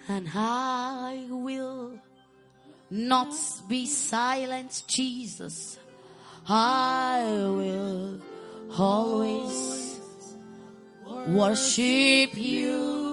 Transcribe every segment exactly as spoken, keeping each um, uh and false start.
And I will not be silent, Jesus. I will always worship you.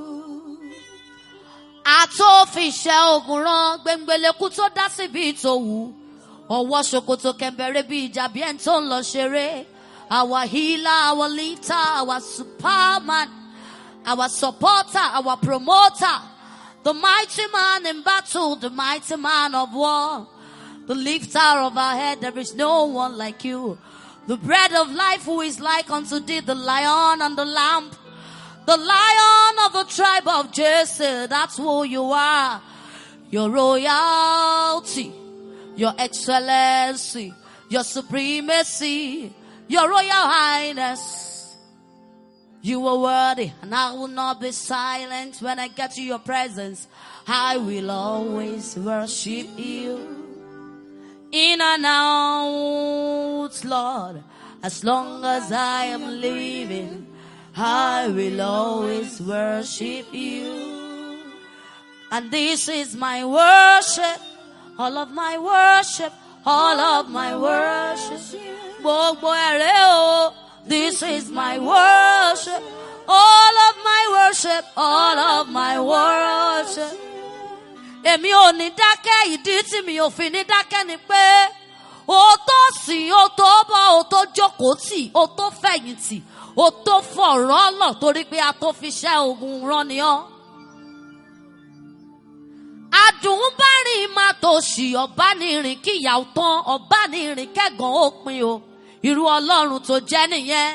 Àtòfiṣẹ́ ogun rán gbẹ̀ngbẹ̀lẹ̀kú tó dá síbi ìtòwú. Ọwọ́ ṣòkòtò kẹ̀mbẹ̀rẹ̀ bí ìjà bí ẹni tó ń lọ ṣeré. Our healer, our lifter, our superman, our supporter, our promoter. The mighty man in battle, the mighty man of war. The lifter of our head, there is no one like you. The bread of life who is like unto thee, the lion and the lamb. The lion of the tribe of Jesse, that's who you are. Your royalty, your excellency, your supremacy, your royal highness. You are worthy, and I will not be silent when I get to your presence. I will always worship you. In and out, Lord, as long as I am living, I will always worship you. And this is my worship, all of my worship, all of my worship. This is my worship, all of my worship, all of my worship. Èmi ò ní dákẹ́, ìdí tí mi ò fi ní dákẹ́ ni pé ó tó sìn, ó tó bọ́, ó tó jókòó tì, ó tó fẹ̀yìntì, ó tó fọ̀rọ̀ lọ̀ torí pé a tó fi ṣẹ́ ogun rán ni ọ́. Adùnbárìn máa tó ṣì ọ̀bánirin kíyàwó tán, ọ̀bánirin kẹ́gàn ó pin o. Irú Ọlọ́run tó jẹ́ nìyẹn.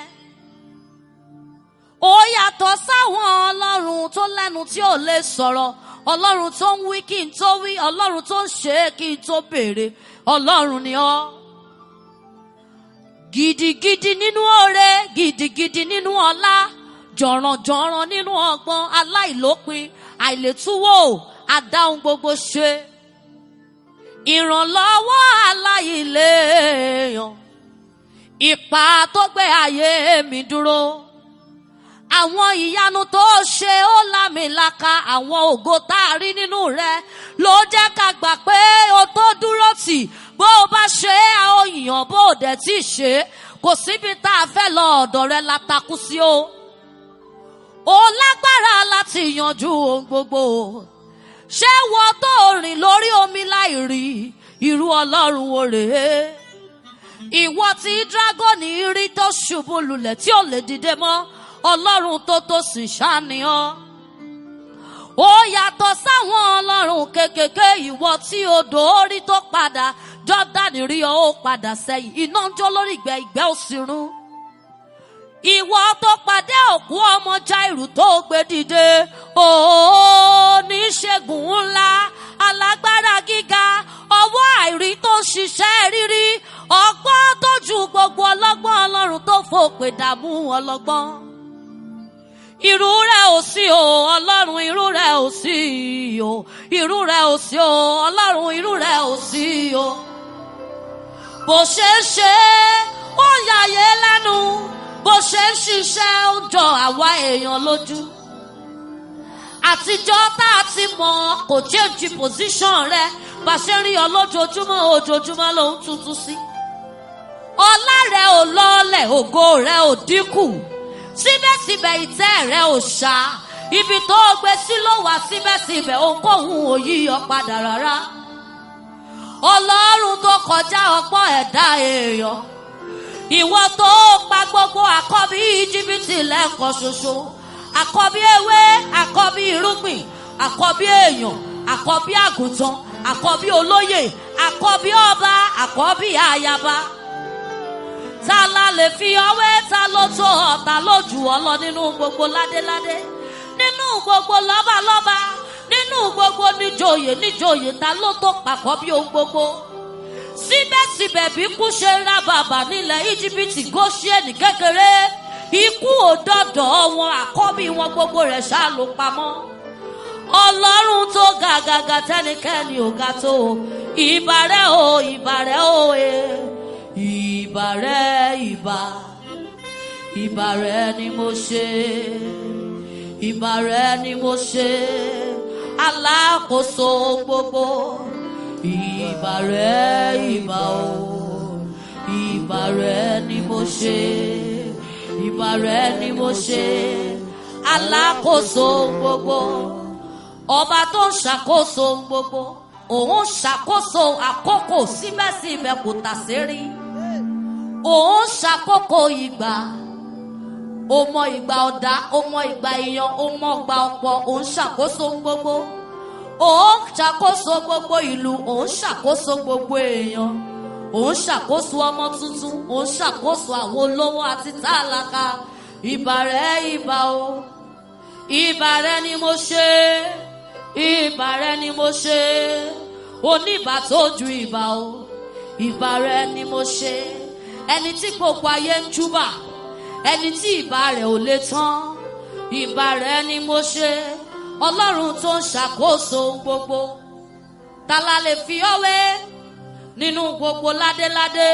Ó yàtọ̀ sáwọn Ọlọ́run tó lẹ́nu tí ò lè sọ̀rọ̀. Ọlọ́run tó ń wí kí n tó wí, Ọlọ́run tó ń ṣe kí n tó béèrè. Ọlọ́run ni ọ́. Gidigidi nínú oore, gidigidi nínú ọlá, jọ̀rọ̀jọ̀rọ̀ nínú ọgbọ́n, aláìlópin, àìlétúwò, adáhùn gbogbo ṣe. Ìrànlọ́wọ́ aláìléèyàn. Ipa tó gbé ayé mi dúró. Àwọn ìyanu tó ṣe ó lámìlaka, àwọn ògo tá a rí nínú rẹ̀ ló jẹ́ ká gbà pé o tó dúró tì. Bó o bá ṣe é, a ó yàn, bó o dẹ̀ tí ì ṣe é. Kò síbi tá a fẹ́ lọ ọ̀dọ̀ rẹ̀ la takú sí o. O lágbára láti yanjú ohun gbogbo. Ṣé wọ́n tó rìn lórí omi láì rí irú Ọlọ́run wo rèé? Ìwọ tí dragoni rí tó ṣubú lulẹ̀ tí ò lè dìde mọ́, Ọlọ́run tó tó sì ṣàníyàn. Ó yàtọ̀ sáwọn Ọlọ́run kékèké, ìwọ tí odò orí tó padà, Jọ́dánì rí ọ ó padà sẹ́yìn, iná ń jó lórí ìgbẹ́, ìgbẹ́ ò sì run. Ìwọ tó pàdé òkú ọmọ Jáírù tó gbé dìde, oníṣègùn ńlá, alágbára gíga, ọwọ́ àìrí tó ṣiṣẹ́ rírí, ọgbọ́n tó ju gbogbo ọlọ́gbọ́n, Ọlọ́run tó fòpè dààmú ọlọ́gbọ́n. Irú rẹ̀ ò sí o, Ọlọ́run irú rẹ̀ ò sí o, irú rẹ̀ ò sí o, Ọlọ́run irú rẹ̀ ò sí o. Bó ṣe ń ṣe ó yàyé lẹ́nu, bó ṣe ń ṣiṣẹ́ ó jọ àwa èèyàn lójú. Àtijọ́ tá a ti mọ̀ kò change position rẹ̀, bá ṣe rí ọ lójoojúmọ́, ojoojúmọ́ ló ń tuntun sí. Ọlá rẹ̀ ò lọlẹ̀, ògo rẹ̀ ò dínkù. Síbẹ̀síbẹ̀ ìtẹ́ rẹ̀ ò ṣá, ibi tó gbé sí ló wà síbẹ̀síbẹ̀ ohunkóhun ò yí ọ padà rárá. Ọlọ́run tó kọjá ọgbọ́n ẹ̀dá èèyàn. Ìwọ tó pa gbogbo àkọ́bí Íjíbítì lẹ́ẹ̀kan ṣoṣo. Àkọ́bí ewé, àkọ́bí irúgbìn, àkọ́bí èèyàn, àkọ́bí àgùntàn, àkọ́bí olóyè, àkọ́bí ọba, àkọ́bí ayaba. Ta la lè fi ọwé, ta ló tó ọ, ta ló jù ọ lọ nínú gbogbo ládéládé, nínú gbogbo lọ́balọ́ba, nínú gbogbo níjòyè níjòyè, ta ló tó pàkọ́ bí ohun gbogbo. Síbẹ̀síbẹ̀ bí kú ṣe ń ra bàbà nílẹ̀ Íjíbítì Góṣẹ́nì kékeré, ikú ò dọ̀dọ̀ wọn, àkọ́bí wọn gbogbo rẹ̀ ṣá ló pamọ́. Ọlọ́run tó ga gàgà tẹ́nikẹ́ni ò ga tó, ìbà rẹ̀ o, ìbà rẹ̀ o, ìbà rẹ̀, ìbà, ìbà rẹ̀ ni mo ṣe, ìbà rẹ̀ ni mo ṣe. alákòóso gbogbo. Ìbà rẹ̀, ìbà o, ìbà rẹ̀ ni mo ṣe, ìbà rẹ̀ ni mo ṣe, alákòóso gbogbo. Ọba tó ń ṣàkóso gbogbo, òun ṣàkóso àkókò síbẹ̀síbẹ̀ kò tàsérí. Òun ṣàkókò ìgbà, ó mọ ìgbà ọ̀dá, ó mọ ìgbà ìyàn, ó mọ ìgbà ọ̀pọ̀, òun ṣàkóso gbogbo. Òun ṣàkóso gbogbo ìlú, òun ṣàkóso gbogbo èèyàn. Òun ṣàkóso ọmọ tuntun, òun ṣàkóso àwọn olówó àti tálákà. Ìbà rẹ̀, ìbà o, ìbà rẹ̀ ni mo ṣe, ìbà rẹ̀ ni mo ṣe, oníbà tó ju ìbà o, ìbà rẹ̀ ni mo ṣe. Ẹni tí gbogbo ayé ń júbà, ẹni tí ìbà rẹ̀ ò lè tán, ìbà rẹ̀ ni mo ṣe. Ọlọ́run tó ń ṣàkóso gbogbo, ta la lè fi ọ́ wé nínú gbogbo ládéládé?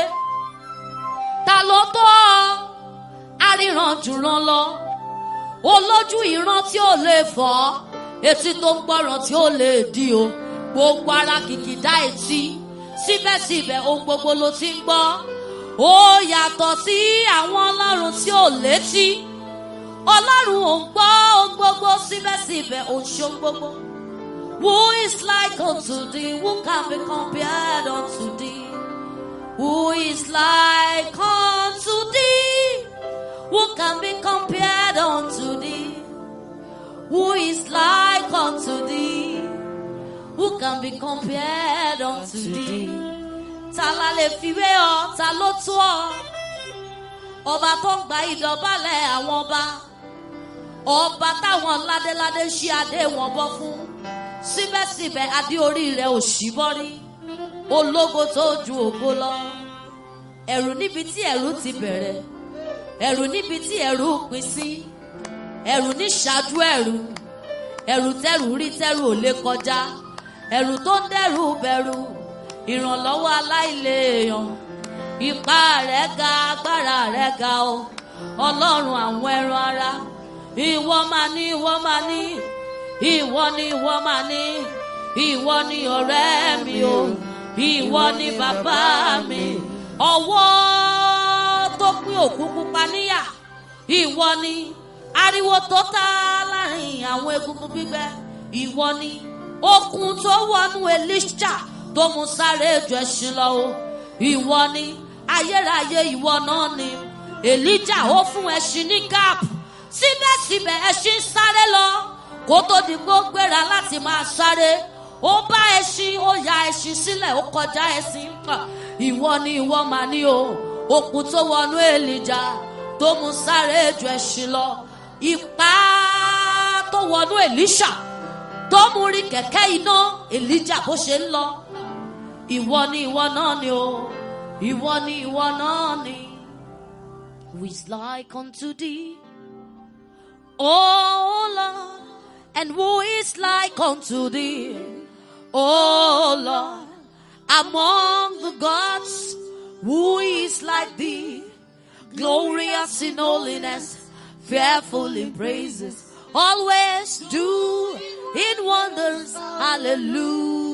Ta ló tó ọ? Aríran jùlọ lọ, olójú ìran tí ó lè fọ́, etí tó ń gbọ́ràn tí ó lè dí o. Gbogbo ara kìkìdá etí, síbẹ̀síbẹ̀ ohun gbogbo ló ti ń gbọ́. Ó yàtọ̀ sí àwọn ọlọ́run tí ò létí. Ọlọ́run ò ń gbọ́ ohun gbogbo, síbẹ̀síbẹ̀ ò ń ṣe ohun gbogbo. Who is like unto thee? Who can be compared unto thee? Who is like unto thee? Who can be compared unto thee? Who is like unto thee? Who can be compared unto thee? Ta la lè fiwé ọ, ta ló tó ọ? Ọba tó ń gba ìdọ̀bálẹ̀ àwọn ọba, ọba táwọn ládéládé ṣí adé wọn bọ́ fún, síbẹ̀síbẹ̀ adé orí rẹ̀ ò ṣí bọ́rí. Ológo tó ju ògo lọ. Ẹ̀rù níbi tí ẹ̀rù ti bẹ̀rẹ̀, ẹ̀rù níbi tí ẹ̀rù pín sí, ẹ̀rù ní ṣáájú ẹ̀rù, ẹ̀rù tẹ́rù rí tẹ́rù ò lè kọjá, ẹ̀rù tó ń dẹ́rù bẹ̀rù, ìrànlọ́wọ́ aláìléèyàn. Ipá rẹ̀ ga, agbára rẹ̀ ga o, Ọlọ́run àwọn ẹran ara. Ìwọ máa ní, ìwọ máa ní, ìwọ ni ìwọ máa ní, ìwọ ni ọ̀rẹ́ mi o, ìwọ ni bàbá mi. Ọwọ́ tó pín òkú pupa níyà, ìwọ ni. Ariwo tó ta láàrin àwọn egungun gbígbẹ, ìwọ ni. Okun tó wọnú Èlíṣà tó mú sáré ju ẹṣin lọ o, ìwọ ni. Ayérayé ìwọ náà ni. Èlíjà ó fún ẹṣin ní gáàpù, síbẹ̀síbẹ̀ ẹṣin sáré lọ kó tó di kó gbéra láti máa sáré. Ó bá ẹṣin, ó ya ẹṣin sílẹ̀, ó kọjá ẹṣin. Ìwọ ni ìwọ máa ní o. Okun tó wọnú Èlíjà tó mú sáré ju ẹṣin lọ. Ipá tó wọnú Èlíṣà tó mú rí kẹ̀kẹ́ iná Èlíjà bó ṣe ń lọ. Ìwọ ni ìwọ náà ni o. Ìwọ ni ìwọ náà ni. Who is like unto thee, O Lord? And who is like unto thee, O Lord? Among the gods, who is like thee? Glorious in holiness, fearful in praises, always do in wonders. Hallelujah.